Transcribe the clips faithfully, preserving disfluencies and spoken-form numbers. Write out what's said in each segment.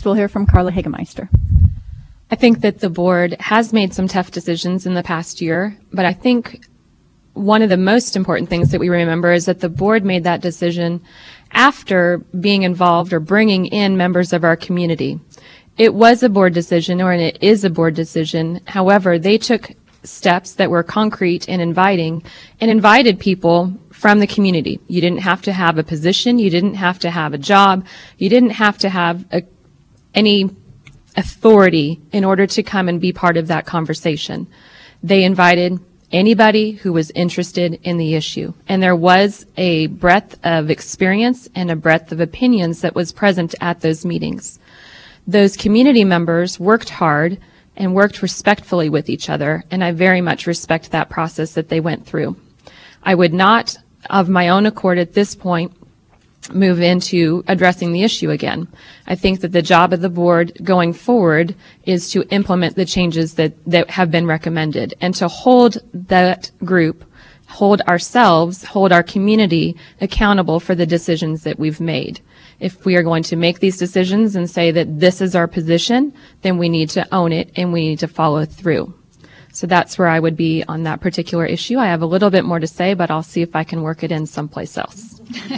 Next, we'll hear from Carla Hagemeister. I think that the board has made some tough decisions in the past year, but I think one of the most important things that we remember is that the board made that decision after being involved or bringing in members of our community. It was a board decision, or it is a board decision. However, they took steps that were concrete and inviting and invited people from the community. You didn't have to have a position. You didn't have to have a job. You didn't have to have a, any authority in order to come and be part of that conversation. They invited anybody who was interested in the issue. And there was a breadth of experience and a breadth of opinions that was present at those meetings. Those community members worked hard and worked respectfully with each other, and I very much respect that process that they went through. I would not, of my own accord at this point, move into addressing the issue again. I think that the job of the board going forward is to implement the changes that, that have been recommended and to hold that group, hold ourselves, hold our community accountable for the decisions that we've made. If we are going to make these decisions and say that this is our position, then we need to own it and we need to follow through. So that's where I would be on that particular issue. I have a little bit more to say, but I'll see if I can work it in someplace else.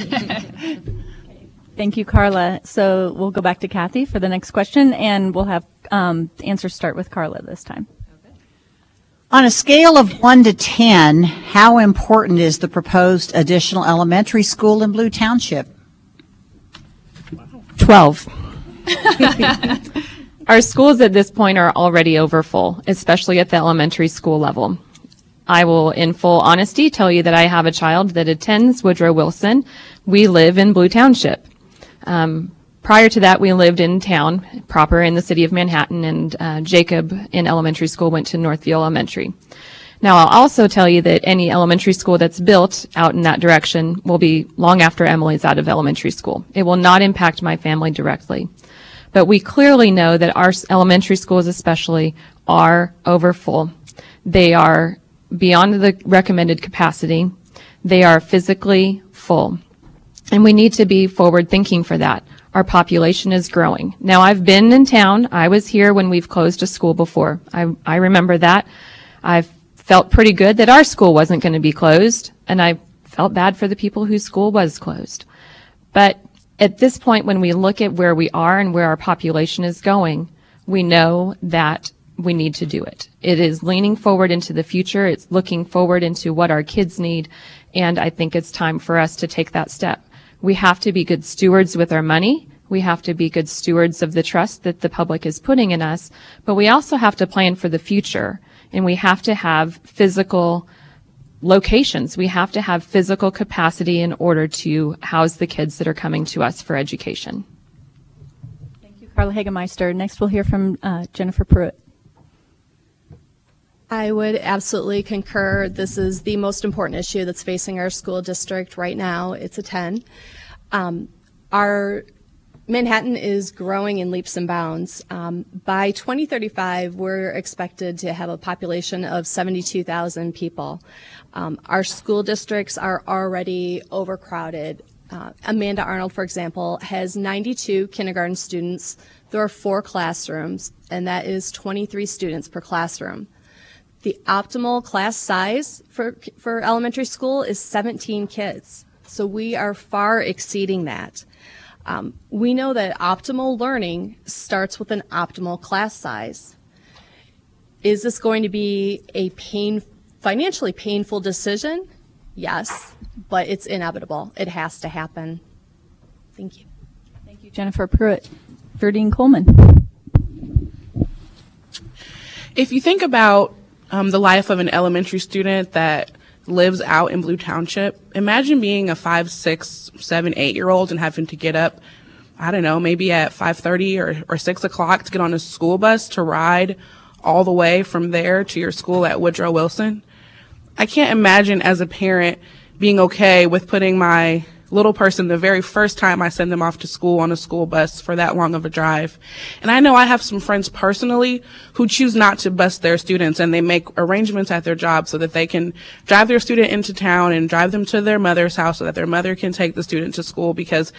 Thank you, Carla. So we'll go back to Kathy for the next question, and we'll have um, answers start with Carla this time. On a scale of one to ten, how important is the proposed additional elementary school in Blue Township? twelve. Our schools at this point are already overfull, especially at the elementary school level. I will, in full honesty, tell you that I have a child that attends Woodrow Wilson. We live in Blue Township. Um, prior to that, we lived in town, proper in the city of Manhattan, and uh, Jacob in elementary school went to Northview Elementary. Now, I'll also tell you that any elementary school that's built out in that direction will be long after Emily's out of elementary school. It will not impact my family directly. But we clearly know that our elementary schools especially are overfull. They are beyond the recommended capacity. They are physically full. And we need to be forward thinking for that. Our population is growing. Now, I've been in town. I was here when we've closed a school before. I, I remember that. I've felt pretty good that our school wasn't going to be closed, and I felt bad for the people whose school was closed. But at this point, when we look at where we are and where our population is going, we know that we need to do it. It is leaning forward into the future. It's looking forward into what our kids need, and I think it's time for us to take that step. We have to be good stewards with our money. We have to be good stewards of the trust that the public is putting in us, but we also have to plan for the future, and we have to have physical locations. We have to have physical capacity in order to house the kids that are coming to us for education. Thank you, Carla Hagemeister. Next, we'll hear from uh, Jennifer Pruitt. I would absolutely concur. This is the most important issue that's facing our school district right now. It's a ten. Um, our Manhattan is growing in leaps and bounds. Um, by twenty thirty-five, we're expected to have a population of seventy-two thousand people. Um, our school districts are already overcrowded. Uh, Amanda Arnold, for example, has ninety-two kindergarten students. There are four classrooms, and that is twenty-three students per classroom. The optimal class size for, for elementary school is seventeen kids. So we are far exceeding that. Um, we know that optimal learning starts with an optimal class size. Is this going to be a pain, financially painful decision? Yes, but it's inevitable. It has to happen. Thank you. Thank you, Jennifer Pruitt. Verdine Coleman. If you think about um, the life of an elementary student that lives out in Blue Township, imagine being a five, six, seven, eight-year-old and having to get up, I don't know, maybe at five thirty or, or six o'clock to get on a school bus to ride all the way from there to your school at Woodrow Wilson. I can't imagine as a parent being okay with putting my little person the very first time I send them off to school on a school bus for that long of a drive. And I know I have some friends personally who choose not to bus their students, and they make arrangements at their job so that they can drive their student into town and drive them to their mother's house so that their mother can take the student to school, because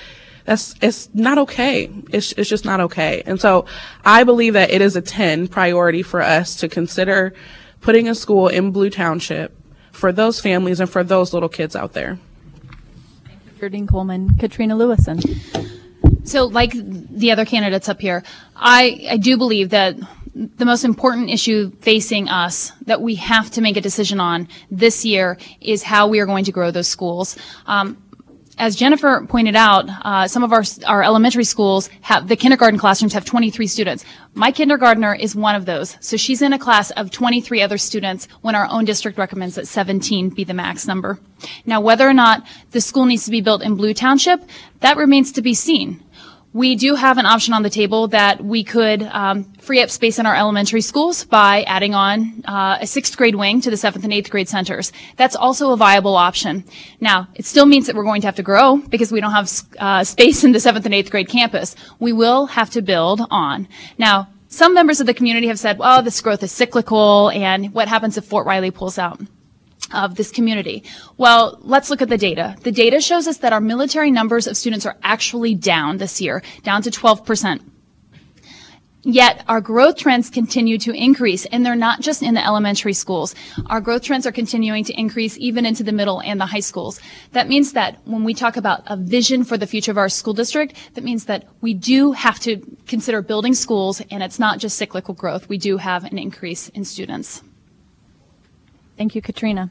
That's, it's not okay. It's, it's just not okay. And so I believe that it is a ten priority for us to consider putting a school in Blue Township for those families and for those little kids out there. Jardine Coleman, Katrina Lewison. So like the other candidates up here, I, I do believe that the most important issue facing us that we have to make a decision on this year is how we are going to grow those schools. Um, As Jennifer pointed out, uh, some of our our elementary schools have, the kindergarten classrooms have twenty-three students. My kindergartner is one of those. So she's in a class of twenty-three other students when our own district recommends that seventeen be the max number. Now, whether or not the school needs to be built in Blue Township, that remains to be seen. We do have an option on the table that we could um, free up space in our elementary schools by adding on uh, a sixth grade wing to the seventh and eighth grade centers. That's also a viable option. Now, it still means that we're going to have to grow because we don't have uh, space in the seventh and eighth grade campus. We will have to build on. Now, some members of the community have said, well, this growth is cyclical, and what happens if Fort Riley pulls out of this community? Well, let's look at the data. The data shows us that our military numbers of students are actually down this year, down to twelve percent. Yet our growth trends continue to increase, and they're not just in the elementary schools. Our growth trends are continuing to increase even into the middle and the high schools. That means that when we talk about a vision for the future of our school district, that means that we do have to consider building schools, and it's not just cyclical growth. We do have an increase in students. Thank you, Katrina.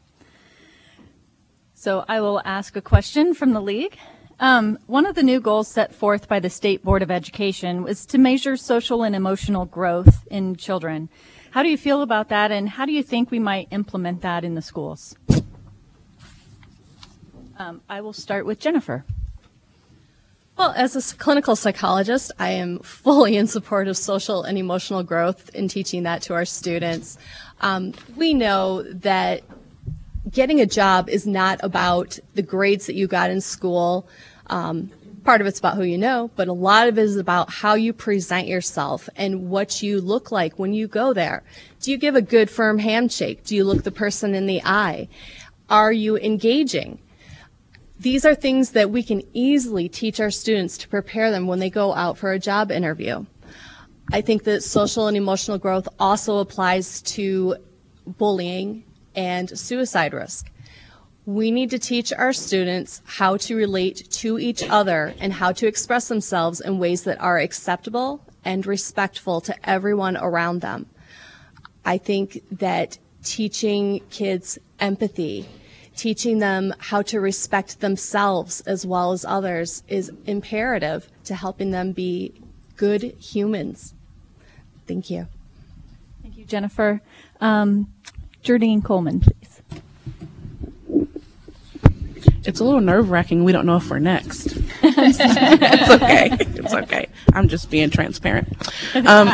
So I will ask a question from the league. Um, one of the new goals set forth by the State Board of Education was to measure social and emotional growth in children. How do you feel about that, and how do you think we might implement that in the schools? Um, I will start with Jennifer. Well, as a clinical psychologist, I am fully in support of social and emotional growth in teaching that to our students. Um, we know that getting a job is not about the grades that you got in school. Um, part of it's about who you know, but a lot of it is about how you present yourself and what you look like when you go there. Do you give a good, firm handshake? Do you look the person in the eye? Are you engaging? These are things that we can easily teach our students to prepare them when they go out for a job interview. I think that social and emotional growth also applies to bullying and suicide risk. We need to teach our students how to relate to each other and how to express themselves in ways that are acceptable and respectful to everyone around them. I think that teaching kids empathy, teaching them how to respect themselves as well as others is imperative to helping them be good humans. Thank you. Thank you, Jennifer. Um, Jardine Coleman, please. It's a little nerve-wracking. We don't know if we're next. It's okay. It's okay. I'm just being transparent. Um,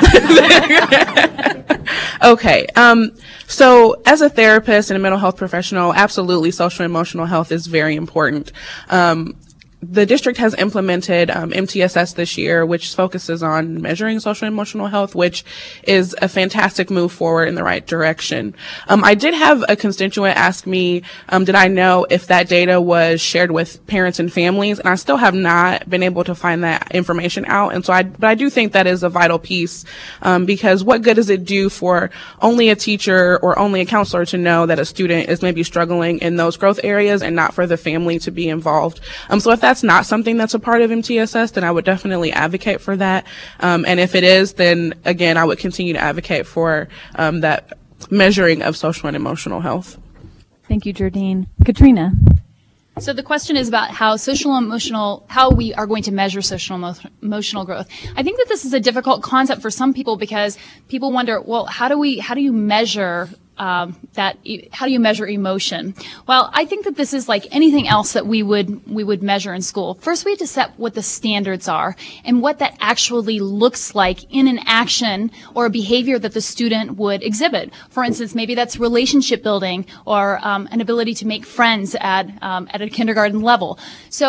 okay. Um, so as a therapist and a mental health professional, absolutely social and emotional health is very important. Um, The district has implemented um, M T S S this year, which focuses on measuring social and emotional health, which is a fantastic move forward in the right direction. Um, I did have a constituent ask me, um, did I know if that data was shared with parents and families? And I still have not been able to find that information out. And so I, but I do think that is a vital piece, um, because what good does it do for only a teacher or only a counselor to know that a student is maybe struggling in those growth areas and not for the family to be involved? Um, so if that's not something that's a part of M T S S, then I would definitely advocate for that. Um, and if it is, then again, I would continue to advocate for um, that measuring of social and emotional health. Thank you, Jardine. Katrina. So the question is about how social and emotional, how we are going to measure social and emo- emotional growth. I think that this is a difficult concept for some people because people wonder, well, how do we, how do you measure Um, that how do you measure emotion? Well, I think that this is like anything else that we would we would measure in school. First, we have to set what the standards are and what that actually looks like in an action or a behavior that the student would exhibit. For instance, maybe that's relationship building or um, an ability to make friends at um, at a kindergarten level. So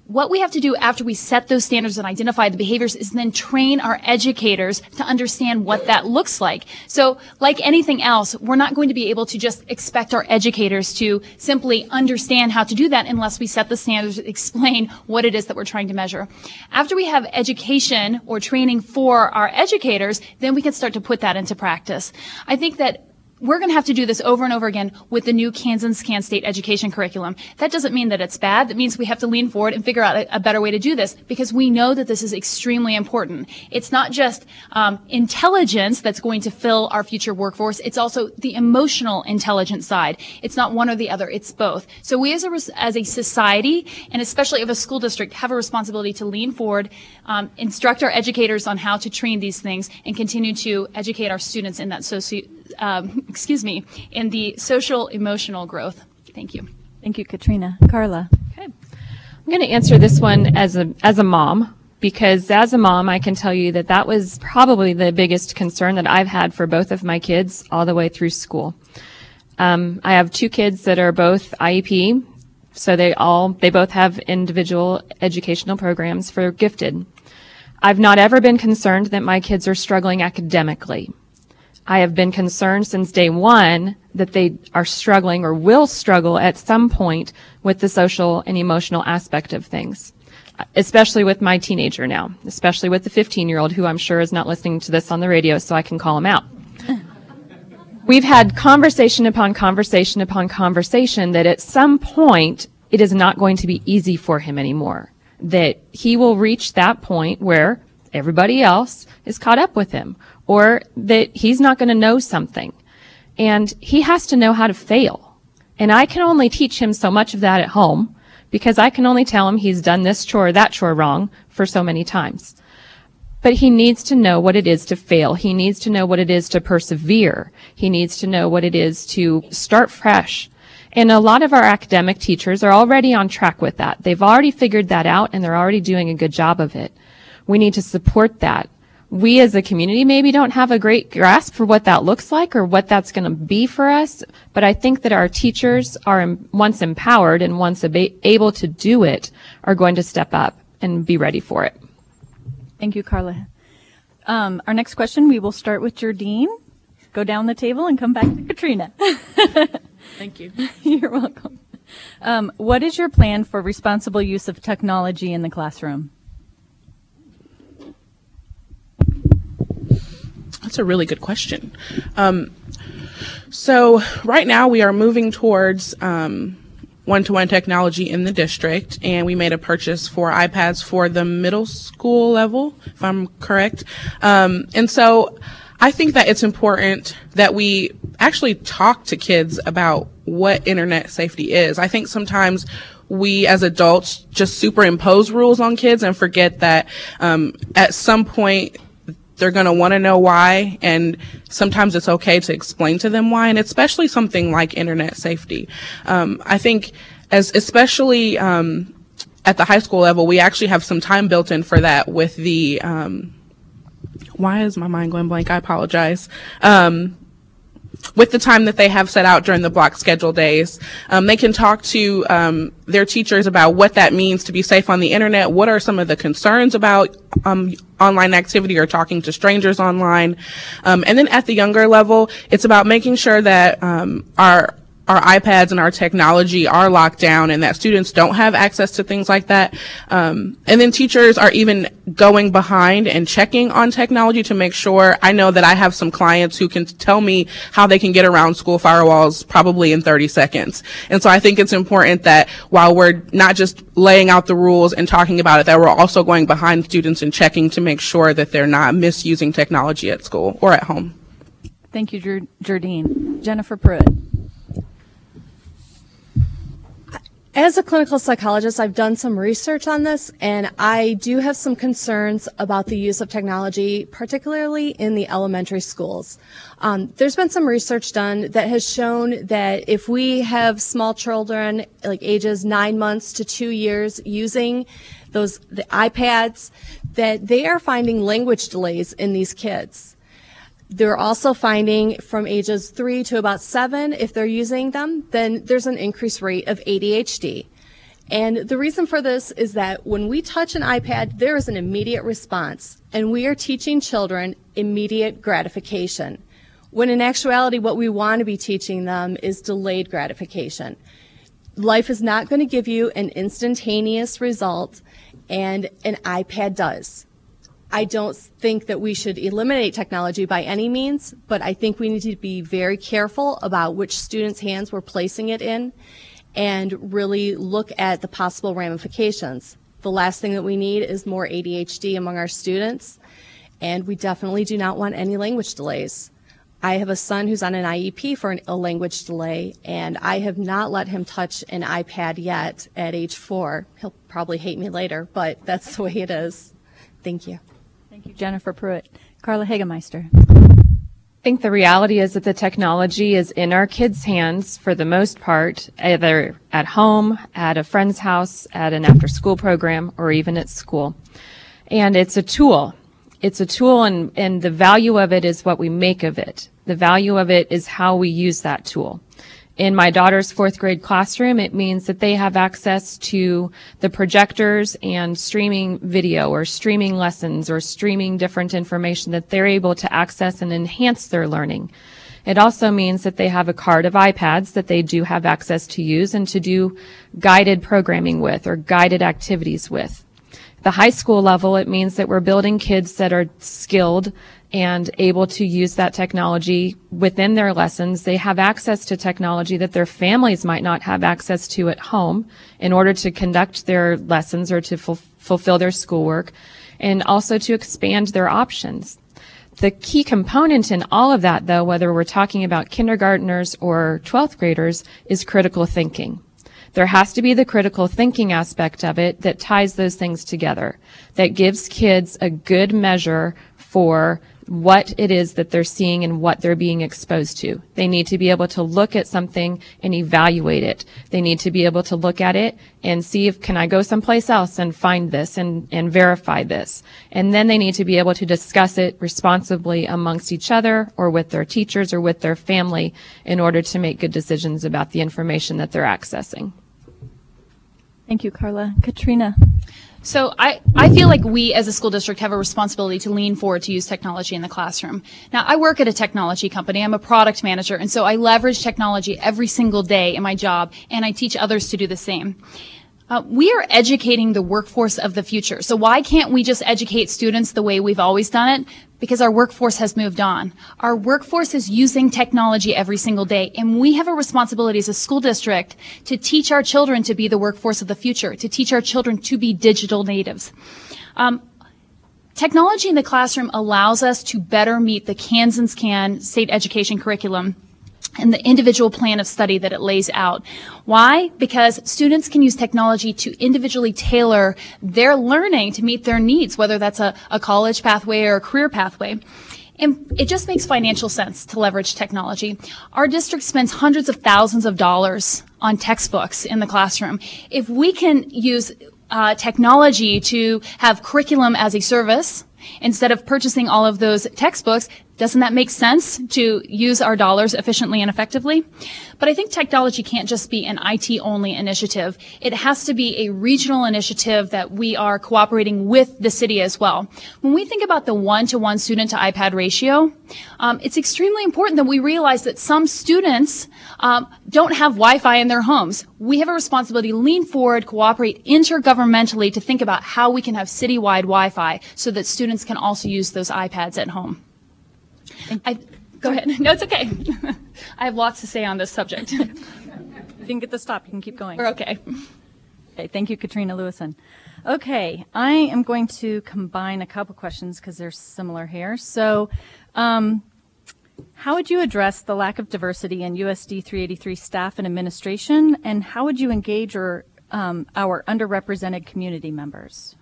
what we have to do after we set those standards and identify the behaviors is then train our educators to understand what that looks like. So like anything else, we're not going to be able to just expect our educators to simply understand how to do that unless we set the standards, explain what it is that we're trying to measure. After we have education or training for our educators, then we can start to put that into practice. I think that we're going to have to do this over and over again with the new Kansas Can State education curriculum. That doesn't mean that it's bad. That means we have to lean forward and figure out a, a better way to do this, because we know that this is extremely important. It's not just um, intelligence that's going to fill our future workforce. It's also the emotional intelligence side. It's not one or the other. It's both. So we as a, as a society, and especially of a school district, have a responsibility to lean forward, um, instruct our educators on how to train these things, and continue to educate our students in that socio Um, excuse me, in the social emotional growth. Thank you. Thank you, Katrina. Carla. Okay. I'm going to answer this one as a, as a mom, because as a mom, I can tell you that that was probably the biggest concern that I've had for both of my kids all the way through school. Um, I have two kids that are both I E P, so they all, they both have individual educational programs for gifted. I've not ever been concerned that my kids are struggling academically. I have been concerned since day one that they are struggling or will struggle at some point with the social and emotional aspect of things, especially with my teenager now, especially with the fifteen-year-old who I'm sure is not listening to this on the radio, so I can call him out. We've had conversation upon conversation upon conversation that at some point it is not going to be easy for him anymore, that he will reach that point where everybody else is caught up with him, or that he's not going to know something. And he has to know how to fail. And I can only teach him so much of that at home, because I can only tell him he's done this chore or that chore wrong for so many times. But he needs to know what it is to fail. He needs to know what it is to persevere. He needs to know what it is to start fresh. And a lot of our academic teachers are already on track with that. They've already figured that out, and they're already doing a good job of it. We need to support that. We as a community maybe don't have a great grasp for what that looks like or what that's going to be for us, but I think that our teachers are, once empowered and once able to do it, are going to step up and be ready for it. Thank you, Carla. Um, our next question, we will start with Jardine, go down the table, and come back to Katrina. Thank you. You're welcome. Um, what is your plan for responsible use of technology in the classroom? That's a really good question. Um, so right now we are moving towards um, one-to-one technology in the district, and we made a purchase for iPads for the middle school level, if I'm correct. Um, and so I think that it's important that we actually talk to kids about what internet safety is. I think sometimes we as adults just superimpose rules on kids and forget that um, at some point they're going to want to know why, and sometimes it's okay to explain to them why, and especially something like internet safety. Um, I think as especially um, at the high school level, we actually have some time built in for that with the, um, why is my mind going blank? I apologize. Um, with the time that they have set out during the block schedule days, um, they can talk to um, their teachers about what that means to be safe on the internet. What are some of the concerns about um, online activity or talking to strangers online? Um, and then at the younger level, it's about making sure that um, our our iPads and our technology are locked down and that students don't have access to things like that. Um, and then teachers are even going behind and checking on technology to make sure. I know that I have some clients who can tell me how they can get around school firewalls probably in thirty seconds. And so I think it's important that while we're not just laying out the rules and talking about it, that we're also going behind students and checking to make sure that they're not misusing technology at school or at home. Thank you, Jardine. Jennifer Pruitt. As a clinical psychologist, I've done some research on this, and I do have some concerns about the use of technology, particularly in the elementary schools. Um, there's been some research done that has shown that if we have small children, like ages nine months to two years, using those the iPads, that they are finding language delays in these kids. They're also finding from ages three to about seven, if they're using them, then there's an increased rate of A D H D. And the reason for this is that when we touch an iPad, there is an immediate response, and we are teaching children immediate gratification, when in actuality what we want to be teaching them is delayed gratification. Life is not going to give you an instantaneous result, and an iPad does. I don't think that we should eliminate technology by any means, but I think we need to be very careful about which students' hands we're placing it in and really look at the possible ramifications. The last thing that we need is more A D H D among our students, and we definitely do not want any language delays. I have a son who's on an I E P for an, a language delay, and I have not let him touch an iPad yet at age four. He'll probably hate me later, but that's the way it is. Thank you. Thank you, Jennifer Pruitt. Carla Hagemeister. I think the reality is that the technology is in our kids' hands for the most part, either at home, at a friend's house, at an after-school program, or even at school. And it's a tool. It's a tool, and, and the value of it is what we make of it. The value of it is how we use that tool. In my daughter's fourth grade classroom, it means that they have access to the projectors and streaming video or streaming lessons or streaming different information that they're able to access and enhance their learning. It also means that they have a cart of iPads that they do have access to use and to do guided programming with or guided activities with. The high school level, it means that we're building kids that are skilled and able to use that technology within their lessons. They have access to technology that their families might not have access to at home in order to conduct their lessons or to ful- fulfill their schoolwork, and also to expand their options. The key component in all of that, though, whether we're talking about kindergartners or twelfth graders, is critical thinking. There has to be the critical thinking aspect of it that ties those things together, that gives kids a good measure for what it is that they're seeing and what they're being exposed to. They need to be able to look at something and evaluate it. They need to be able to look at it and see if, can I go someplace else and find this and, and verify this? And then they need to be able to discuss it responsibly amongst each other or with their teachers or with their family in order to make good decisions about the information that they're accessing. Thank you, Carla. Katrina. So I, I feel like we as a school district have a responsibility to lean forward to use technology in the classroom. Now, I work at a technology company. I'm a product manager, and so I leverage technology every single day in my job, and I teach others to do the same. Uh, we are educating the workforce of the future. So why can't we just educate students the way we've always done it? Because our workforce has moved on. Our workforce is using technology every single day, and we have a responsibility as a school district to teach our children to be the workforce of the future, to teach our children to be digital natives. Um, technology in the classroom allows us to better meet the Kansas Can state education curriculum and the individual plan of study that it lays out. Why? Because students can use technology to individually tailor their learning to meet their needs, whether that's a, a college pathway or a career pathway. And it just makes financial sense to leverage technology. Our district spends hundreds of thousands of dollars on textbooks in the classroom. If we can use uh, technology to have curriculum as a service, instead of purchasing all of those textbooks, doesn't that make sense to use our dollars efficiently and effectively? But I think technology can't just be an I T-only initiative. It has to be a regional initiative that we are cooperating with the city as well. When we think about the one-to-one student-to-iPad ratio, um, it's extremely important that we realize that some students um, don't have Wi-Fi in their homes. We have a responsibility to lean forward, cooperate intergovernmentally to think about how we can have citywide Wi-Fi so that students can also use those iPads at home. I, go ahead. No, it's okay. I have lots to say on this subject. You didn't get the stop. You can keep going. We're okay. Okay. Thank you, Katrina Lewison. Okay. I am going to combine a couple questions because they're similar here. So, um, how would you address the lack of diversity in U S D three eighty-three staff and administration, and how would you engage your, um, our underrepresented community members?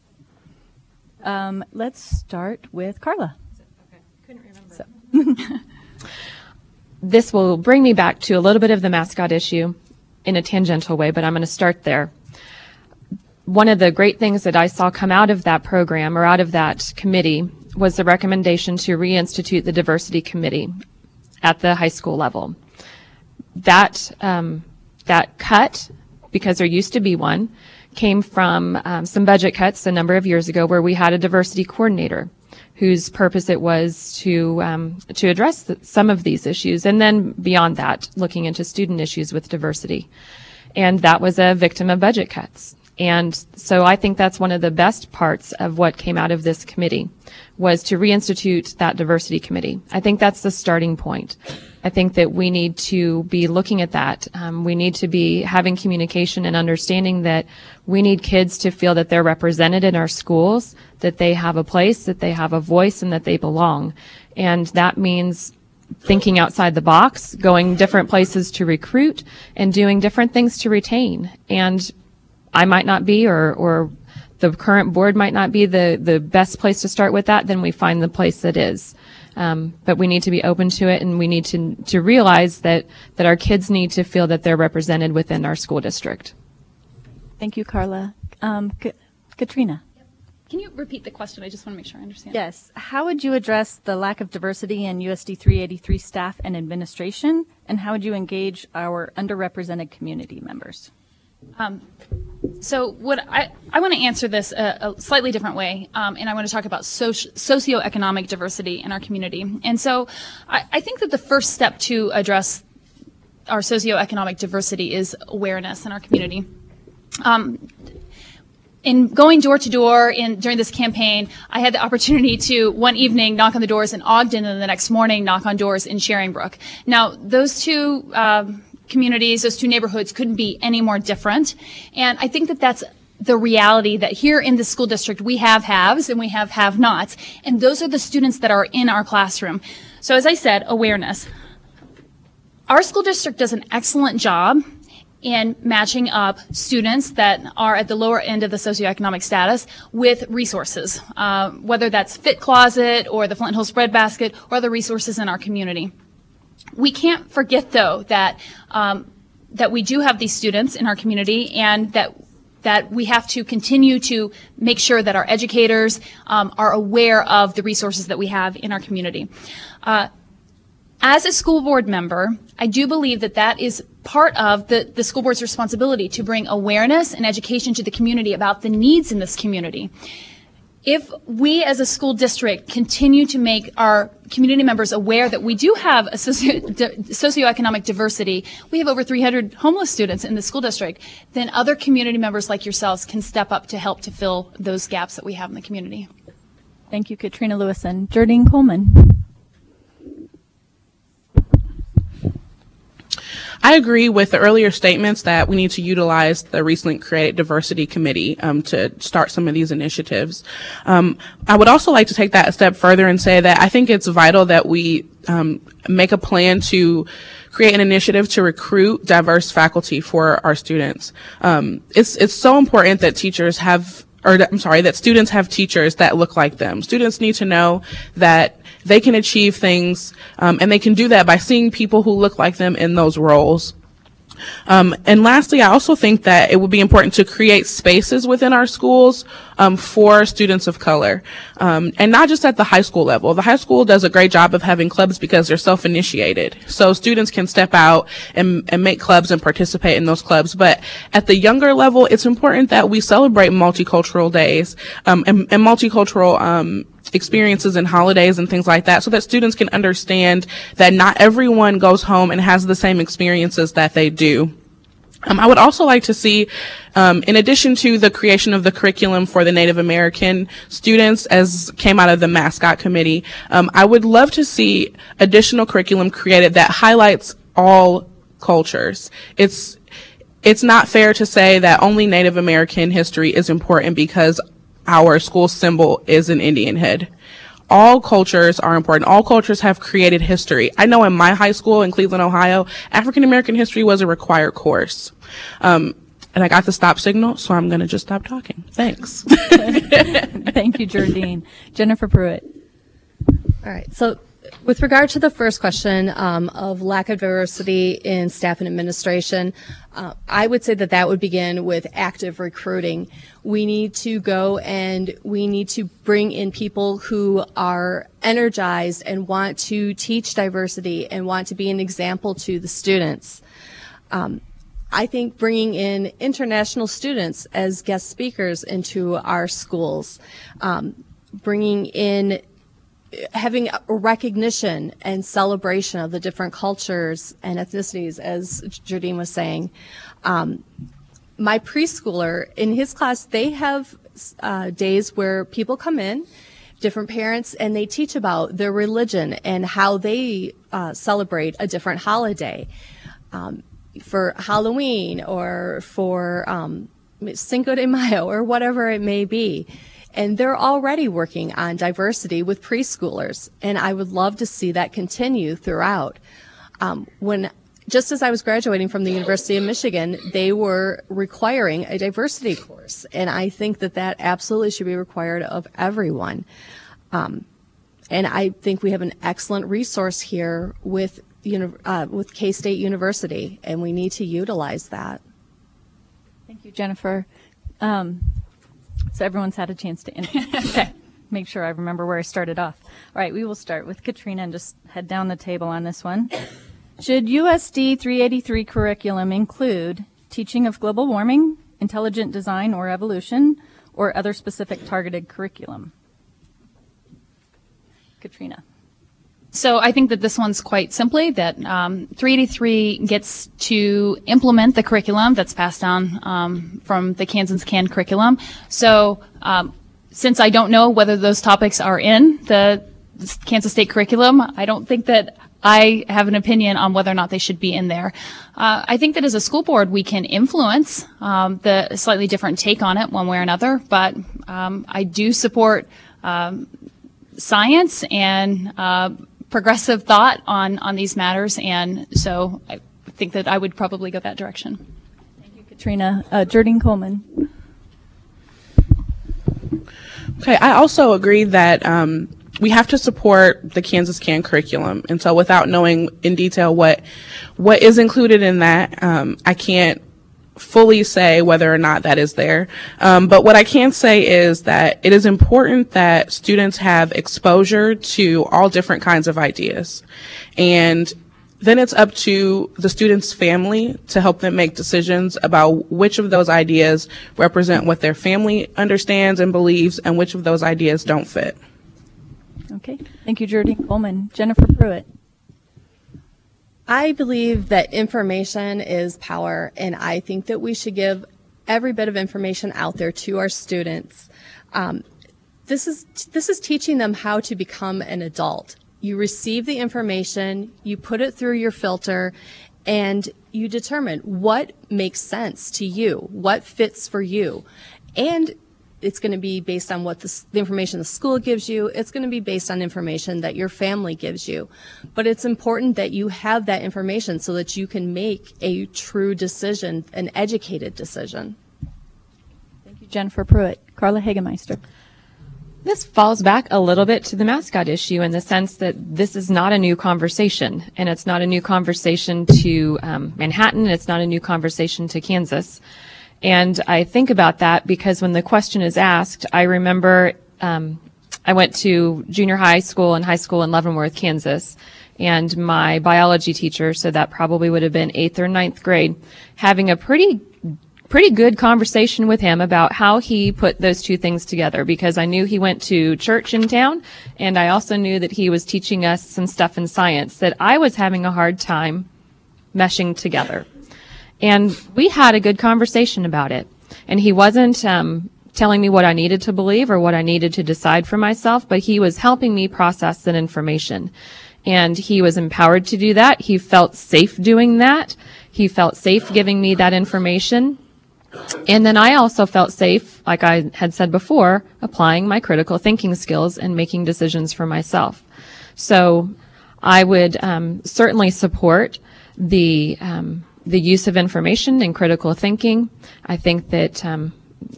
Um, let's start with Carla. So. This will bring me back to a little bit of the mascot issue in a tangential way, but I'm going to start there. One of the great things that I saw come out of that program or out of that committee was the recommendation to reinstitute the diversity committee at the high school level. That, um, that cut because there used to be one, came from um, some budget cuts a number of years ago where we had a diversity coordinator whose purpose it was to um, to address the, some of these issues, and then beyond that, looking into student issues with diversity. And that was a victim of budget cuts. And so I think that's one of the best parts of what came out of this committee, was to reinstitute that diversity committee. I think that's the starting point. I think that we need to be looking at that. Um, we need to be having communication and understanding that we need kids to feel that they're represented in our schools, that they have a place, that they have a voice, and that they belong. And that means thinking outside the box, going different places to recruit, and doing different things to retain. And I might not be, or, or the current board might not be the, the best place to start with that, then we find the place that is. Um, but we need to be open to it, and we need to, to realize that, that our kids need to feel that they're represented within our school district. Thank you, Carla. Um, K- Katrina. Can you repeat the question? I just want to make sure I understand. Yes. How would you address the lack of diversity in U S D three eighty-three staff and administration, and how would you engage our underrepresented community members? Um, so what I, I want to answer this a, a slightly different way, um, and I want to talk about soci- socioeconomic diversity in our community. And so I, I think that the first step to address our socioeconomic diversity is awareness in our community. Um, in going door to door in during this campaign, I had the opportunity to one evening knock on the doors in Ogden, and the next morning knock on doors in Sharingbrook. Now, those two um, communities, those two neighborhoods couldn't be any more different. And I think that that's the reality, that here in the school district we have haves and we have have-nots, and those are the students that are in our classroom. So as I said, awareness. Our school district does an excellent job in matching up students that are at the lower end of the socioeconomic status with resources, uh, whether that's Fit Closet or the Flint Hills Breadbasket or other resources in our community. We can't forget, though, that um, that we do have these students in our community, and that that we have to continue to make sure that our educators um, are aware of the resources that we have in our community. Uh, as a school board member, I do believe that that is part of the, the school board's responsibility to bring awareness and education to the community about the needs in this community. If we as a school district continue to make our community members aware that we do have a socio- socioeconomic diversity, we have over three hundred homeless students in the school district, then other community members like yourselves can step up to help to fill those gaps that we have in the community. Thank you, Katrina Lewison. Jardine Coleman. I agree with the earlier statements that we need to utilize the recently created diversity committee um, to start some of these initiatives. Um, I would also like to take that a step further and say that I think it's vital that we um, make a plan to create an initiative to recruit diverse faculty for our students. Um, it's it's so important that teachers have or I'm sorry, that students have teachers that look like them. Students need to know that they can achieve things, um, and they can do that by seeing people who look like them in those roles. Um, and lastly, I also think that it would be important to create spaces within our schools um, for students of color, um, and not just at the high school level. The high school does a great job of having clubs because they're self-initiated, so students can step out and, and make clubs and participate in those clubs. But at the younger level, it's important that we celebrate multicultural days um, and, and multicultural um, experiences and holidays and things like that, so that students can understand that not everyone goes home and has the same experiences that they do. Um, I would also like to see, um, in addition to the creation of the curriculum for the Native American students, as came out of the mascot committee, um, I would love to see additional curriculum created that highlights all cultures. It's it's not fair to say that only Native American history is important because our school symbol is an Indian head. All cultures are important. All cultures have created history. I know in my high school in Cleveland, Ohio, African American history was a required course. Um, and I got the stop signal, so I'm going to just stop talking. Thanks. Thank you, Jardine. Jennifer Pruitt. All right. So with regard to the first question um, of lack of diversity in staff and administration, uh, I would say that that would begin with active recruiting. We need to go and we need to bring in people who are energized and want to teach diversity and want to be an example to the students. Um, I think bringing in international students as guest speakers into our schools, um, bringing in, having a recognition and celebration of the different cultures and ethnicities, as Jardine was saying. Um, my preschooler, in his class, they have uh, days where people come in, different parents, and they teach about their religion and how they uh, celebrate a different holiday. Um, for Halloween or for um, Cinco de Mayo or whatever it may be. And they're already working on diversity with preschoolers, and I would love to see that continue throughout. Um, when, just as I was graduating from the University of Michigan, they were requiring a diversity course, and I think that that absolutely should be required of everyone. Um, and I think we have an excellent resource here with Uh, with K-State University, and we need to utilize that. Thank you, Jennifer. Um, so everyone's had a chance to okay. Make sure I remember where I started off. All right, we will start with Katrina and just head down the table on this one. Should U S D three eighty-three curriculum include teaching of global warming, intelligent design or evolution, or other specific targeted curriculum? Katrina. So I think that this one's quite simply that um, three eighty-three gets to implement the curriculum that's passed down um, from the Kansas Can curriculum. So um, since I don't know whether those topics are in the Kansas State curriculum, I don't think that I have an opinion on whether or not they should be in there. Uh, I think that as a school board, we can influence um, the slightly different take on it one way or another, but um, I do support um, science and uh, progressive thought on, on these matters, and so I think that I would probably go that direction. Thank you, Katrina. Uh, Jardine Coleman. Okay, I also agree that um, we have to support the Kansas Can curriculum, and so without knowing in detail what what is included in that, um, I can't fully say whether or not that is there. Um, but what I can say is that it is important that students have exposure to all different kinds of ideas. And then it's up to the student's family to help them make decisions about which of those ideas represent what their family understands and believes and which of those ideas don't fit. Okay. Thank you, Jardine Coleman. Jennifer Pruitt. I believe that information is power, and I think that we should give every bit of information out there to our students. Um, this is this is teaching them how to become an adult. You receive the information, you put it through your filter, and you determine what makes sense to you, what fits for you. And it's going to be based on what the, the information the school gives you. It's going to be based on information that your family gives you. But it's important that you have that information so that you can make a true decision, an educated decision. Thank you, Jennifer Pruitt. Carla Hagemeister. This falls back a little bit to the mascot issue in the sense that this is not a new conversation, and it's not a new conversation to um, Manhattan, and it's not a new conversation to Kansas. And I think about that because when the question is asked, I remember um, I went to junior high school and high school in Leavenworth, Kansas, and my biology teacher, so that probably would have been eighth or ninth grade, having a pretty pretty good conversation with him about how he put those two things together, because I knew he went to church in town, and I also knew that he was teaching us some stuff in science that I was having a hard time meshing together. And we had a good conversation about it. And he wasn't um, telling me what I needed to believe or what I needed to decide for myself, but he was helping me process that information. And he was empowered to do that. He felt safe doing that. He felt safe giving me that information. And then I also felt safe, like I had said before, applying my critical thinking skills and making decisions for myself. So I would um, certainly support the um, the use of information and critical thinking. I think that, um,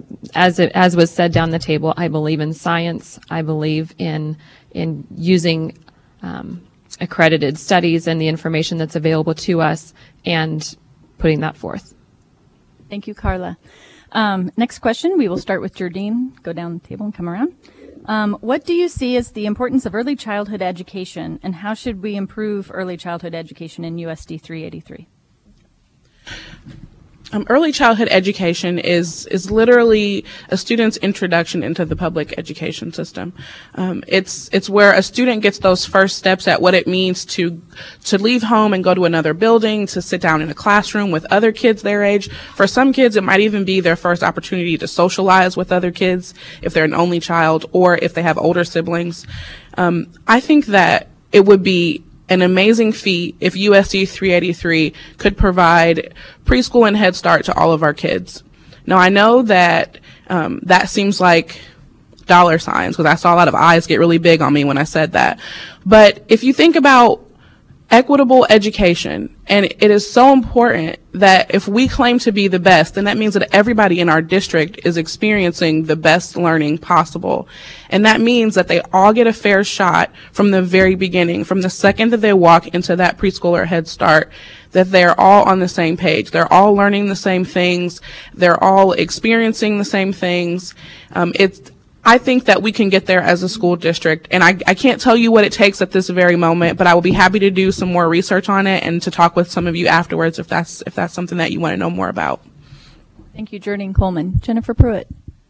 as it, as was said down the table, I believe in science. I believe in in using um, accredited studies and the information that's available to us and putting that forth. Thank you, Carla. Um, next question, we will start with Jardine, go down the table and come around. Um, what do you see as the importance of early childhood education, and how should we improve early childhood education in U S D three eighty-three? Um, early childhood education is is literally a student's introduction into the public education system. Um, it's it's where a student gets those first steps at what it means to to leave home and go to another building, to sit down in a classroom with other kids their age. For some kids, it might even be their first opportunity to socialize with other kids if they're an only child or if they have older siblings. Um, I think that it would be an amazing feat if U S D three eighty-three could provide preschool and Head Start to all of our kids. Now, I know that um, that seems like dollar signs, because I saw a lot of eyes get really big on me when I said that. But if you think about equitable education, and it is so important that if we claim to be the best, then that means that everybody in our district is experiencing the best learning possible. And that means that they all get a fair shot from the very beginning, from the second that they walk into that preschool or Head Start, that they're all on the same page. They're all learning the same things. They're all experiencing the same things. Um, it's I think that we can get there as a school district, and I, I can't tell you what it takes at this very moment, but I will be happy to do some more research on it and to talk with some of you afterwards if that's if that's something that you want to know more about. Thank you, Jerdine Coleman. Jennifer Pruitt.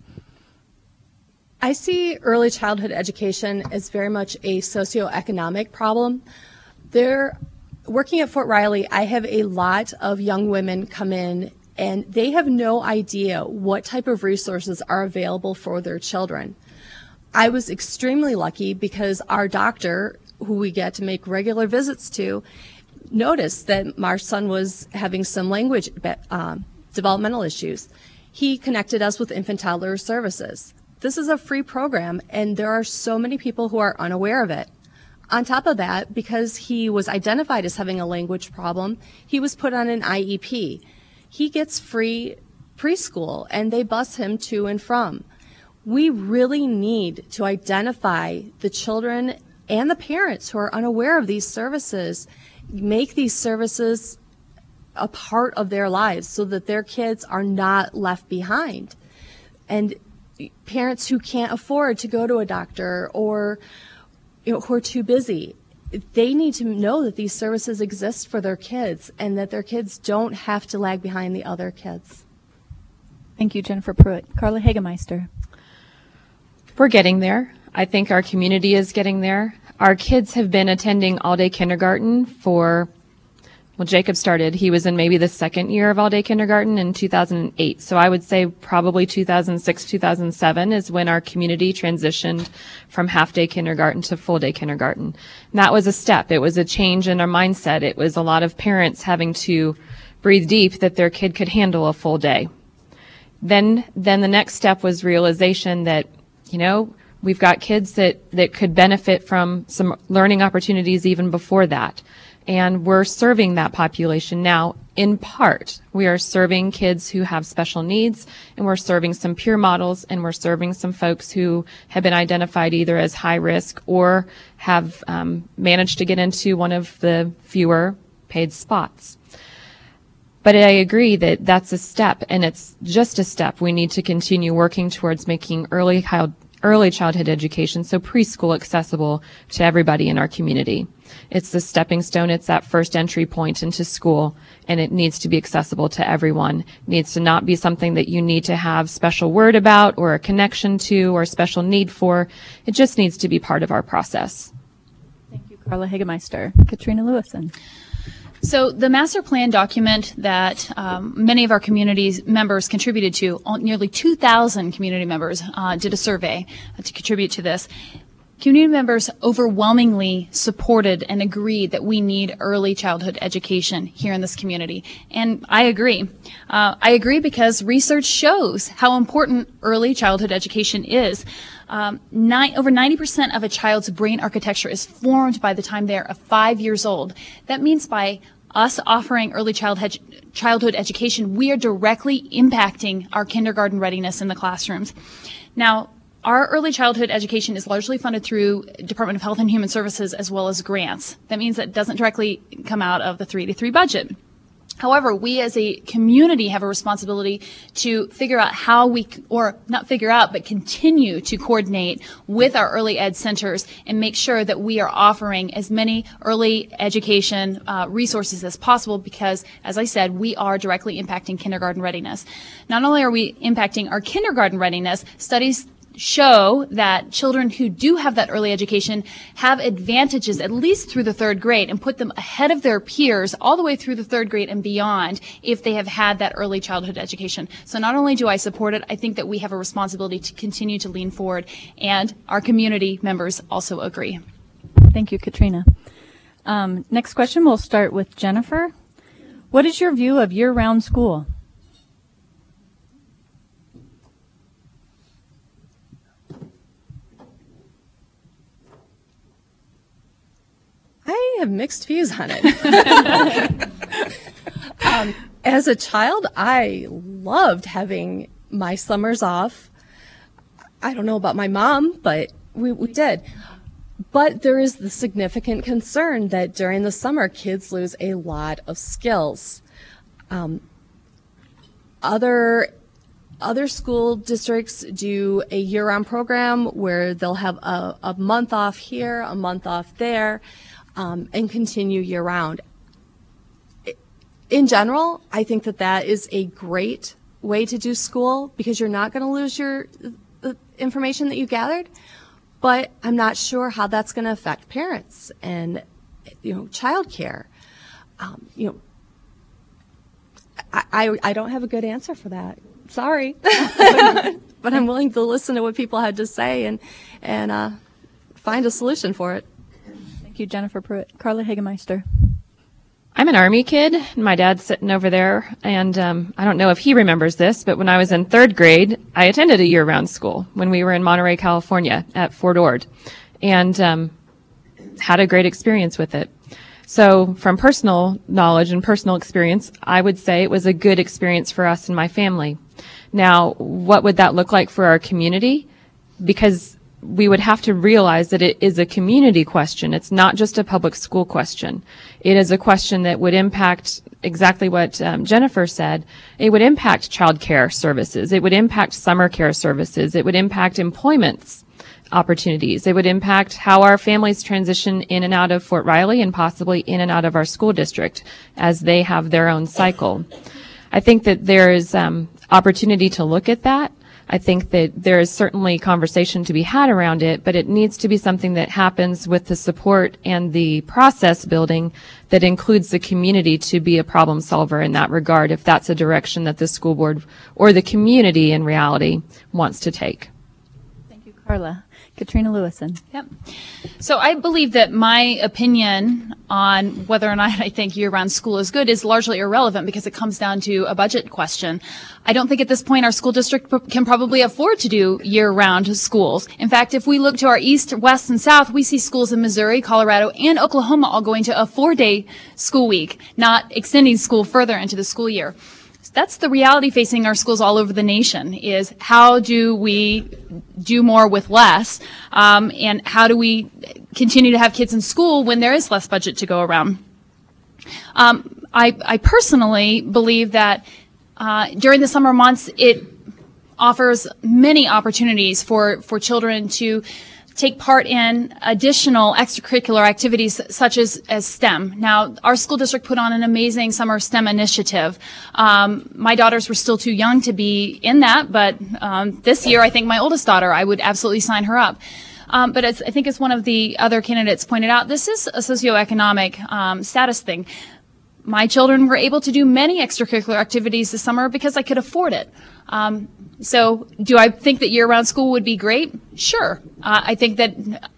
I see early childhood education as very much a socioeconomic problem. There, working at Fort Riley, I have a lot of young women come in and they have no idea what type of resources are available for their children. I was extremely lucky because our doctor, who we get to make regular visits to, noticed that my son was having some language uh, developmental issues. He connected us with infant toddler services. This is a free program, and there are so many people who are unaware of it. On top of that, because he was identified as having a language problem, he was put on an I E P. He gets free preschool, and they bus him to and from. We really need to identify the children and the parents who are unaware of these services, make these services a part of their lives so that their kids are not left behind. And parents who can't afford to go to a doctor or you know, who are too busy, they need to know that these services exist for their kids and that their kids don't have to lag behind the other kids. Thank you, Jennifer Pruitt. Carla Hagemeister. We're getting there. I think our community is getting there. Our kids have been attending all-day kindergarten for, well, Jacob started. He was in maybe the second year of all-day kindergarten in two thousand eight. So I would say probably two thousand six, two thousand seven is when our community transitioned from half-day kindergarten to full-day kindergarten. And that was a step. It was a change in our mindset. It was a lot of parents having to breathe deep that their kid could handle a full day. Then, then the next step was realization that, you know, we've got kids that, that could benefit from some learning opportunities even before that. And we're serving that population now in part. We are serving kids who have special needs, and we're serving some peer models, and we're serving some folks who have been identified either as high risk or have um, managed to get into one of the fewer paid spots. But I agree that that's a step, and it's just a step. We need to continue working towards making early child early childhood education, so preschool, accessible to everybody in our community. It's the stepping stone. It's that first entry point into school, and it needs to be accessible to everyone. It needs to not be something that you need to have special word about or a connection to or special need for. It just needs to be part of our process. Thank you, Carla Hagemeister. Katrina Lewison. So the master plan document that um, many of our community members contributed to, nearly two thousand community members uh, did a survey to contribute to this. Community members overwhelmingly supported and agreed that we need early childhood education here in this community. And I agree. Uh, I agree because research shows how important early childhood education is. Um, nine, over ninety percent of a child's brain architecture is formed by the time they're five years old. That means by us offering early childhood childhood education, we are directly impacting our kindergarten readiness in the classrooms. Now, our early childhood education is largely funded through Department of Health and Human Services as well as grants. That means that it doesn't directly come out of the three eighty-three budget. However, we as a community have a responsibility to figure out how we, or not figure out, but continue to coordinate with our early ed centers and make sure that we are offering as many early education uh, resources as possible because, as I said, we are directly impacting kindergarten readiness. Not only are we impacting our kindergarten readiness, studies show that children who do have that early education have advantages at least through the third grade and put them ahead of their peers all the way through the third grade and beyond if they have had that early childhood education. So not only do I support it, I think that we have a responsibility to continue to lean forward, and our community members also agree. Thank you, Katrina. Um, next question, we'll start with Jennifer. What is your view of year-round school? I have mixed views on it. um, as a child, I loved having my summers off. I don't know about my mom, but we, we did. But there is the significant concern that during the summer, kids lose a lot of skills. Um, other Other school districts do a year-round program where they'll have a, a month off here, a month off there. Um, and continue year-round. In general, I think that that is a great way to do school because you're not going to lose your the information that you gathered, but I'm not sure how that's going to affect parents and, you know, childcare. Um, you know, I, I, I don't have a good answer for that. Sorry. But I'm willing to listen to what people had to say and, and uh, find a solution for it. Thank you, Jennifer Pruitt. Carla Hagemeister. I'm an Army kid. My dad's sitting over there, and um, I don't know if he remembers this, but when I was in third grade, I attended a year-round school when we were in Monterey, California at Fort Ord, and um, had a great experience with it. So from personal knowledge and personal experience, I would say it was a good experience for us and my family. Now, what would that look like for our community? Because we would have to realize that it is a community question. It's not just a public school question. It is a question that would impact exactly what um, Jennifer said. It would impact child care services. It would impact summer care services. It would impact employment opportunities. It would impact how our families transition in and out of Fort Riley and possibly in and out of our school district as they have their own cycle. I think that there is um, opportunity to look at that. I think that there is certainly conversation to be had around it, but it needs to be something that happens with the support and the process building that includes the community to be a problem solver in that regard, if that's a direction that the school board or the community in reality wants to take. Thank you, Carla. Katrina Lewison. Yep. So I believe that my opinion on whether or not I think year-round school is good is largely irrelevant because it comes down to a budget question. I don't think at this point our school district can probably afford to do year-round schools. In fact, if we look to our east, west, and south, we see schools in Missouri, Colorado, and Oklahoma all going to a four-day school week, not extending school further into the school year. That's the reality facing our schools all over the nation, is how do we do more with less, um, and how do we continue to have kids in school when there is less budget to go around. Um, I, I personally believe that uh, during the summer months it offers many opportunities for, for children to take part in additional extracurricular activities such as, as STEM. Now, our school district put on an amazing summer STEM initiative. Um, my daughters were still too young to be in that, but um, this year, I think my oldest daughter, I would absolutely sign her up. Um, but as I think as one of the other candidates pointed out, this is a socioeconomic um, status thing. My children were able to do many extracurricular activities this summer because I could afford it. Um, so do I think that year-round school would be great? Sure. Uh, I think that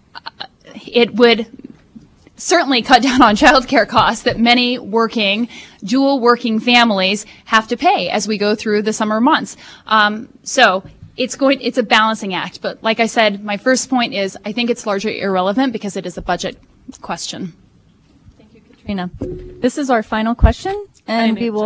it would certainly cut down on childcare costs that many working, dual working families have to pay as we go through the summer months. Um, so it's going, it's a balancing act. But like I said, my first point is I think it's largely irrelevant because it is a budget question. Katrina. This is our final question, and we will,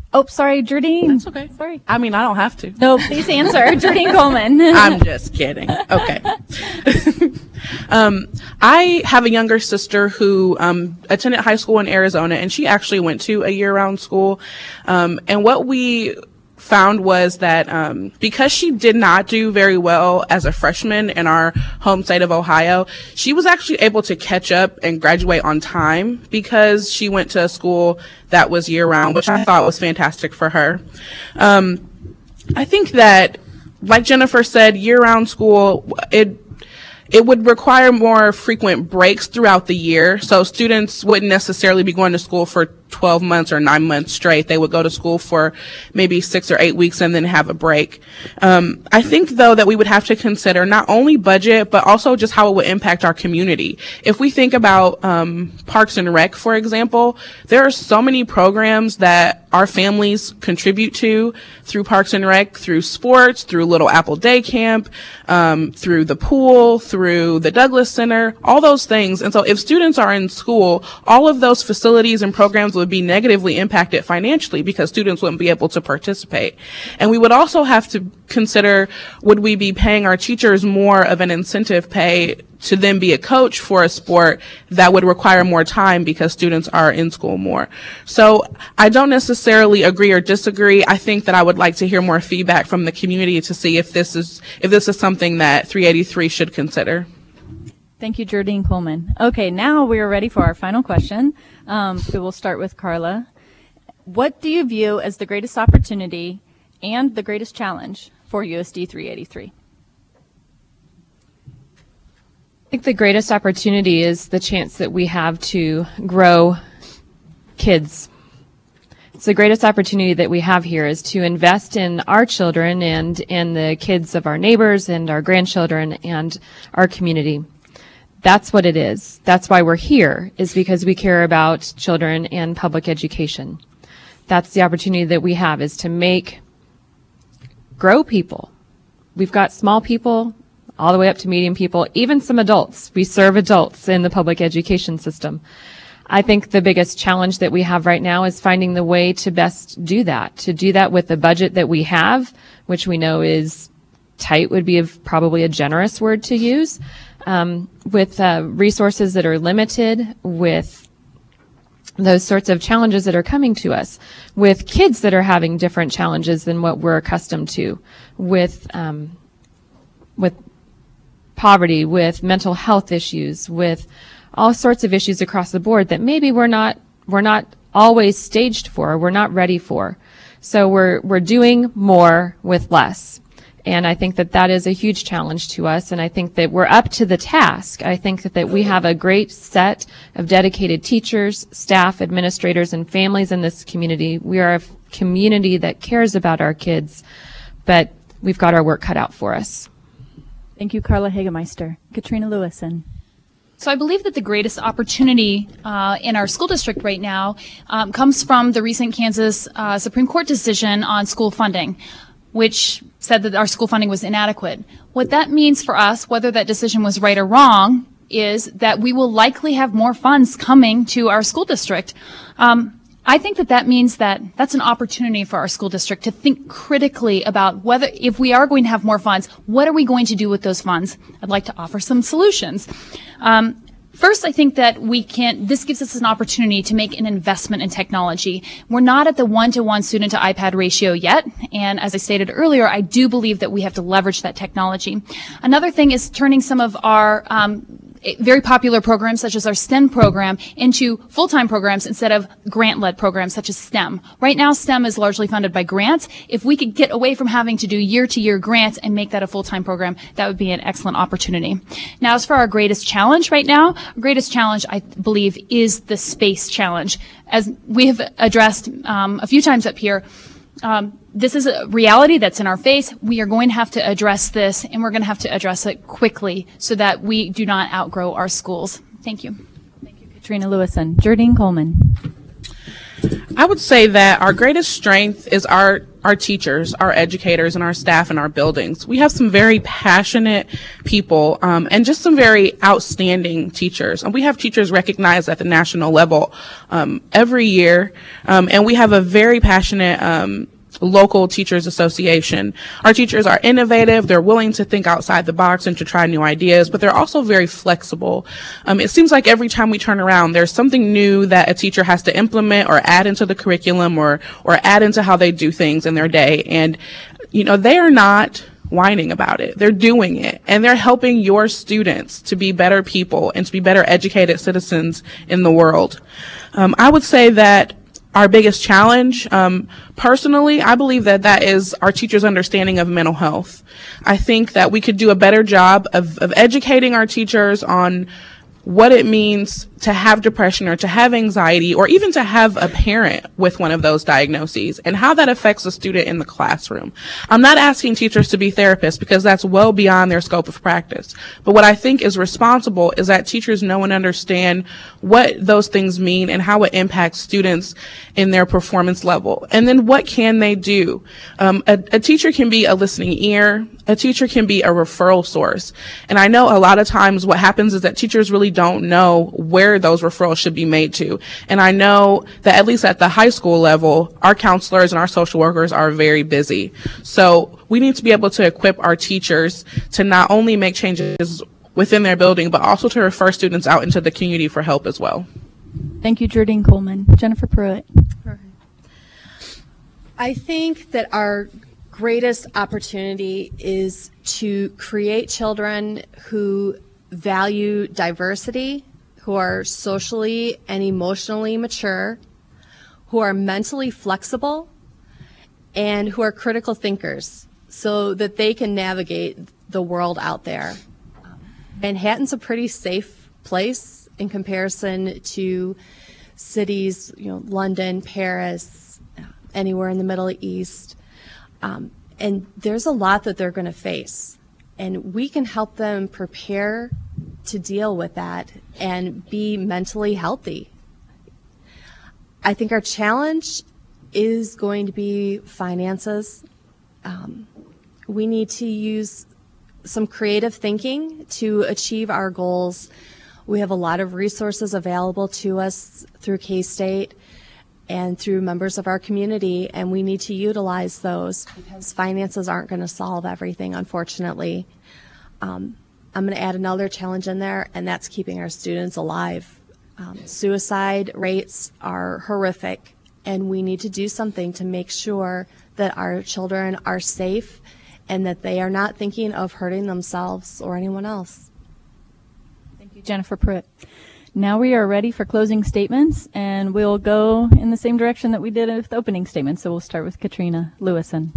Oh, sorry, Jardine. That's okay. Sorry. I mean, I don't have to. No, please answer. Jardine Coleman. I'm just kidding. Okay. um, I have a younger sister who um, attended high school in Arizona, and she actually went to a year-round school. Um, and what we found was that um, because she did not do very well as a freshman in our home state of Ohio, she was actually able to catch up and graduate on time because she went to a school that was year-round, which I thought was fantastic for her. Um, I think that, like Jennifer said, year-round school, it It would require more frequent breaks throughout the year. So students wouldn't necessarily be going to school for twelve months or nine months straight. They would go to school for maybe six or eight weeks and then have a break. Um, I think, though, that we would have to consider not only budget, but also just how it would impact our community. If we think about um, Parks and Rec, for example, there are so many programs that our families contribute to through Parks and Rec, through sports, through Little Apple Day Camp, um, through the pool, through the Douglas Center, all those things. And so if students are in school, all of those facilities and programs would be negatively impacted financially because students wouldn't be able to participate. And we would also have to consider, would we be paying our teachers more of an incentive pay to then be a coach for a sport that would require more time because students are in school more. So I don't necessarily agree or disagree. I think that I would like to hear more feedback from the community to see if this is if this is something that three eighty-three should consider. Thank you, Jardine Coleman. Okay, now we are ready for our final question. Um, we will start with Carla. What do you view as the greatest opportunity and the greatest challenge for U S D three eighty-three? I think the greatest opportunity is the chance that we have to grow kids. It's the greatest opportunity that we have here is to invest in our children and in the kids of our neighbors and our grandchildren and our community. That's what it is. That's why we're here, is because we care about children and public education. That's the opportunity that we have, is to make, grow people. We've got small people all the way up to medium people, even some adults. We serve adults in the public education system. I think the biggest challenge that we have right now is finding the way to best do that, to do that with the budget that we have, which we know is tight would be a, probably a generous word to use, um, with uh, resources that are limited, with those sorts of challenges that are coming to us, with kids that are having different challenges than what we're accustomed to, with um, with poverty, with mental health issues, with all sorts of issues across the board that maybe we're not we're not always staged for, we're not ready for. So we're we're doing more with less. And I think that that is a huge challenge to us, and I think that we're up to the task. I think that, that we have a great set of dedicated teachers, staff, administrators, and families in this community. We are a f- community that cares about our kids, but we've got our work cut out for us. Thank you, Carla Hagemeister. Katrina Lewison. So I believe that the greatest opportunity uh, in our school district right now um, comes from the recent Kansas uh, Supreme Court decision on school funding, which said that our school funding was inadequate. What that means for us, whether that decision was right or wrong, is that we will likely have more funds coming to our school district. Um, I think that that means that that's an opportunity for our school district to think critically about whether, if we are going to have more funds, what are we going to do with those funds? I'd like to offer some solutions. Um, First, I think that we can, this gives us an opportunity to make an investment in technology. We're not at the one-to-one student to iPad ratio yet, and as I stated earlier, I do believe that we have to leverage that technology. Another thing is turning some of our um, very popular programs, such as our STEM program, into full-time programs instead of grant-led programs such as STEM. Right now, STEM is largely funded by grants. If we could get away from having to do year-to-year grants and make that a full-time program, that would be an excellent opportunity. Now, as for our greatest challenge right now, our greatest challenge, I believe, is the space challenge. As we have addressed um, a few times up here, Um, this is a reality that's in our face. We are going to have to address this, and we're going to have to address it quickly so that we do not outgrow our schools. Thank you. Thank you, Katrina Lewison. Jardine Coleman. I would say that our greatest strength is our our teachers, our educators, and our staff in our buildings. We have some very passionate people um, and just some very outstanding teachers. And we have teachers recognized at the national level um, every year, um, and we have a very passionate um, local teachers association. Our teachers are innovative. They're willing to think outside the box and to try new ideas, but they're also very flexible. Um, it seems like every time we turn around, there's something new that a teacher has to implement or add into the curriculum or, or add into how they do things in their day. And, you know, they are not whining about it. They're doing it, and they're helping your students to be better people and to be better educated citizens in the world. Um, I would say that our biggest challenge, um, personally, I believe that that is our teachers' understanding of mental health. I think that we could do a better job of, of educating our teachers on what it means to have depression or to have anxiety or even to have a parent with one of those diagnoses and how that affects a student in the classroom. I'm not asking teachers to be therapists because that's well beyond their scope of practice. But what I think is responsible is that teachers know and understand what those things mean and how it impacts students in their performance level. And then what can they do? Um, a, a teacher can be a listening ear. A teacher can be a referral source. And I know a lot of times what happens is that teachers really don't know where those referrals should be made to. And I know that at least at the high school level, our counselors and our social workers are very busy. So we need to be able to equip our teachers to not only make changes within their building, but also to refer students out into the community for help as well. Thank you, Jardine Coleman. Jennifer Pruitt. I think that our greatest opportunity is to create children who value diversity, who are socially and emotionally mature, who are mentally flexible, and who are critical thinkers so that they can navigate the world out there. Manhattan's a pretty safe place in comparison to cities, you know, London, Paris, anywhere in the Middle East. Um, and there's a lot that they're going to face. And we can help them prepare to deal with that and be mentally healthy. I think our challenge is going to be finances. Um, we need to use some creative thinking to achieve our goals. We have a lot of resources available to us through K-State and through members of our community, and we need to utilize those because finances aren't going to solve everything, unfortunately. Um, I'm going to add another challenge in there, and that's keeping our students alive. Um, suicide rates are horrific, and we need to do something to make sure that our children are safe and that they are not thinking of hurting themselves or anyone else. Thank you, Jennifer Pruitt. Now we are ready for closing statements, and we'll go in the same direction that we did with the opening statements. So we'll start with Katrina Lewison.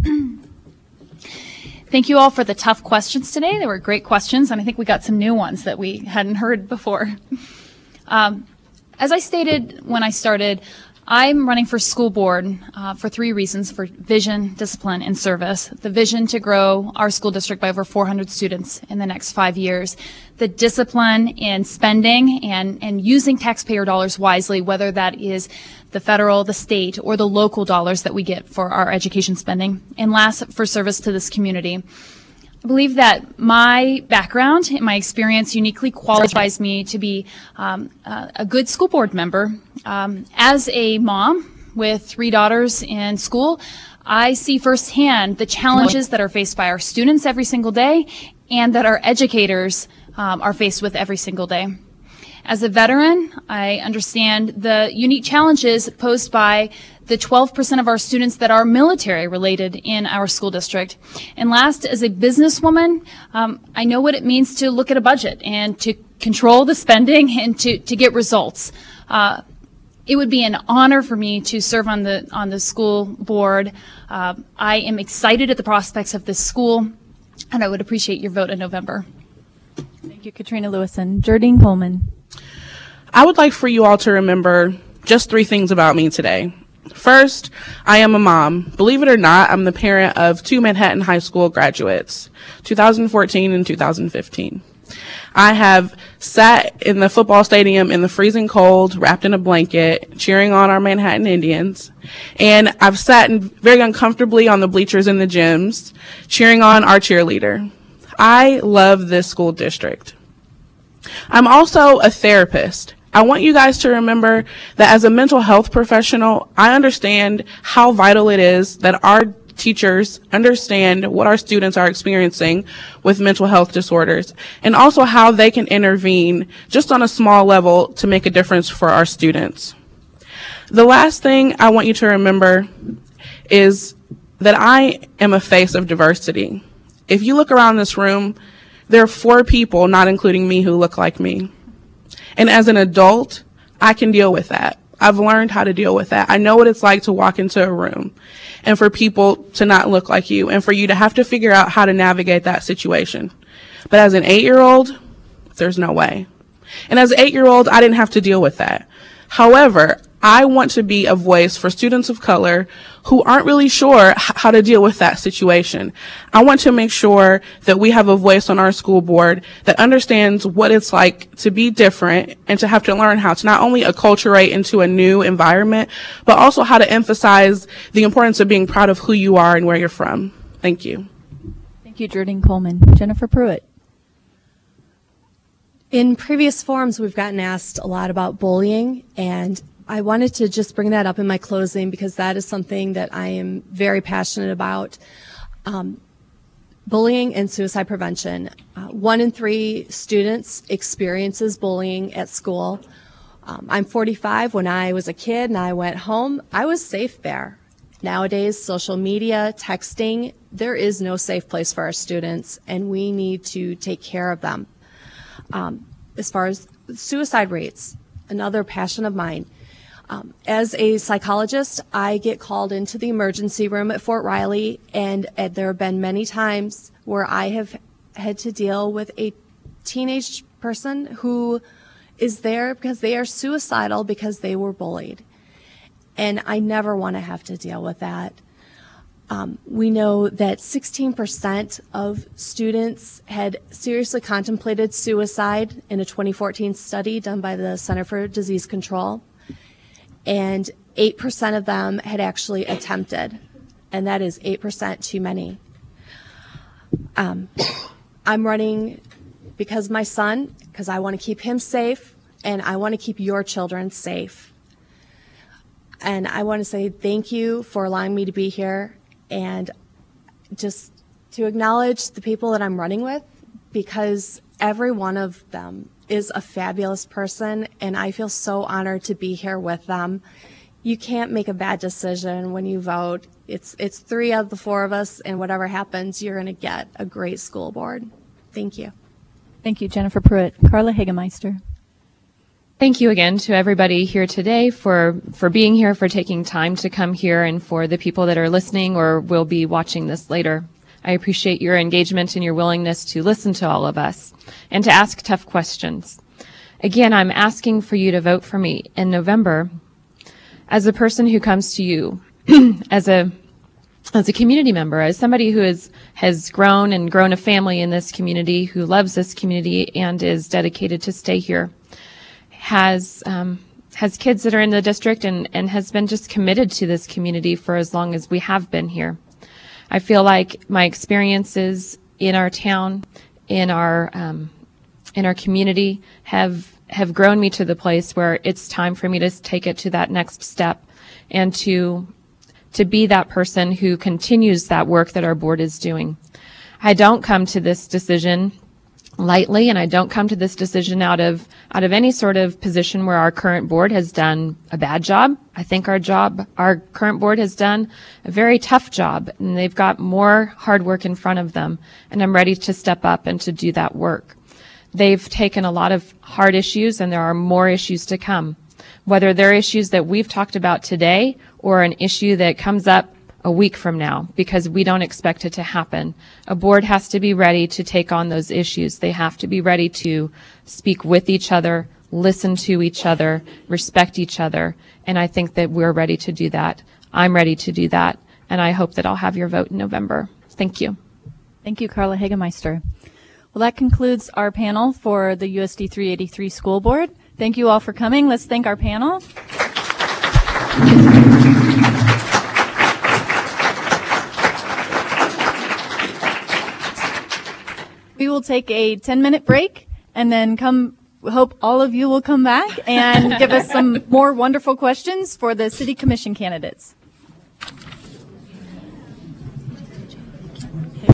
Thank you all for the tough questions today. They were great questions, and I think we got some new ones that we hadn't heard before. Um, as I stated when I started, I'm running for school board uh, for three reasons: for vision, discipline, and service. The vision to grow our school district by over four hundred students in the next five years. The discipline in spending and, and using taxpayer dollars wisely, whether that is the federal, the state, or the local dollars that we get for our education spending. And last, for service to this community. I believe that my background and my experience uniquely qualifies me to be um, uh, a good school board member. Um, as a mom with three daughters in school, I see firsthand the challenges that are faced by our students every single day and that our educators um, are faced with every single day. As a veteran, I understand the unique challenges posed by the twelve percent of our students that are military related in our school district. And last, as a businesswoman, um, I know what it means to look at a budget and to control the spending and to, to get results. Uh, it would be an honor for me to serve on the, on the school board. Uh, I am excited at the prospects of this school, and I would appreciate your vote in November. Thank you, Katrina Lewison. Jardine Coleman. I would like for you all to remember just three things about me today. First, I am a mom. Believe it or not, I'm the parent of two Manhattan High School graduates, two thousand fourteen and two thousand fifteen. I have sat in the football stadium in the freezing cold, wrapped in a blanket, cheering on our Manhattan Indians. And I've sat in very uncomfortably on the bleachers in the gyms, cheering on our cheerleader. I love this school district. I'm also a therapist. I want you guys to remember that as a mental health professional, I understand how vital it is that our teachers understand what our students are experiencing with mental health disorders, and also how they can intervene just on a small level to make a difference for our students. The last thing I want you to remember is that I am a face of diversity. If you look around this room, there are four people, not including me, who look like me. And as an adult, I can deal with that. I've learned how to deal with that. I know what it's like to walk into a room and for people to not look like you and for you to have to figure out how to navigate that situation. But as an eight-year-old, there's no way. And as an eight-year-old, I didn't have to deal with that. However, I want to be a voice for students of color who aren't really sure how to deal with that situation. I want to make sure that we have a voice on our school board that understands what it's like to be different and to have to learn how to not only acculturate into a new environment, but also how to emphasize the importance of being proud of who you are and where you're from. Thank you. Thank you, Jordan Coleman. Jennifer Pruitt. In previous forums, we've gotten asked a lot about bullying, and I wanted to just bring that up in my closing because that is something that I am very passionate about. Um, bullying and suicide prevention. Uh, one in three students experiences bullying at school. Um, I'm forty-five. When I was a kid and I went home, I was safe there. Nowadays, social media, texting, there is no safe place for our students, and we need to take care of them. Um, as far as suicide rates, another passion of mine. Um, as a psychologist, I get called into the emergency room at Fort Riley, and uh, there have been many times where I have had to deal with a teenage person who is there because they are suicidal because they were bullied. And I never want to have to deal with that. Um, we know that sixteen percent of students had seriously contemplated suicide in a twenty fourteen study done by the Center for Disease Control. And eight percent of them had actually attempted, and that is eight percent too many. Um, I'm running because my son, because I want to keep him safe, and I want to keep your children safe. And I want to say thank you for allowing me to be here, and just to acknowledge the people that I'm running with, because every one of them is a fabulous person, and I feel so honored to be here with them. You can't make a bad decision when you vote. It's it's three of the four of us, and whatever happens, you're going to get a great school board. Thank you. Thank you, Jennifer Pruitt. Carla Hagemeister. Thank you again to everybody here today for, for being here, for taking time to come here, and for the people that are listening or will be watching this later. I appreciate your engagement and your willingness to listen to all of us and to ask tough questions. Again, I'm asking for you to vote for me in November as a person who comes to you as a as a community member, as somebody who is, has grown and grown a family in this community, who loves this community and is dedicated to stay here, has um, has kids that are in the district and, and has been just committed to this community for as long as we have been here. I feel like my experiences in our town, in our um, in our community, have have grown me to the place where it's time for me to take it to that next step, and to to be that person who continues that work that our board is doing. I don't come to this decision lightly, and I don't come to this decision out of out of any sort of position where our current board has done a bad job. I think our job, our current board has done a very tough job, and they've got more hard work in front of them, and I'm ready to step up and to do that work. They've taken a lot of hard issues, and there are more issues to come. Whether they're issues that we've talked about today or an issue that comes up a week from now, because we don't expect it to happen. A board has to be ready to take on those issues. They have to be ready to speak with each other, listen to each other, respect each other, and I think that we're ready to do that. I'm ready to do that, and I hope that I'll have your vote in November. Thank you. Thank you, Carla Hagemeister. Well, that concludes our panel for the U S D three eighty-three School Board. Thank you all for coming. Let's thank our panel. We will take a ten-minute break and then come. Hope all of you will come back and give us some more wonderful questions for the City Commission candidates.